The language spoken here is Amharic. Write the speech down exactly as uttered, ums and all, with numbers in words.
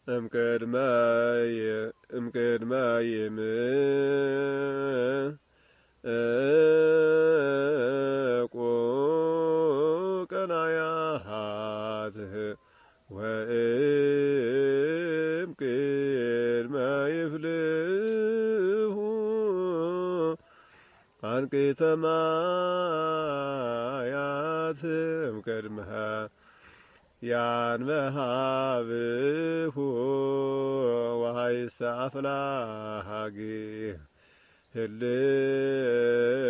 እምቅድመይ እምቅድመይም ቁቀናያት ወእምቅድመ ይፍልሁ አንቂተ ማያት እምቅድመ ያንበሃብሁ ወሃይሰ አፍላሃጊ ህልው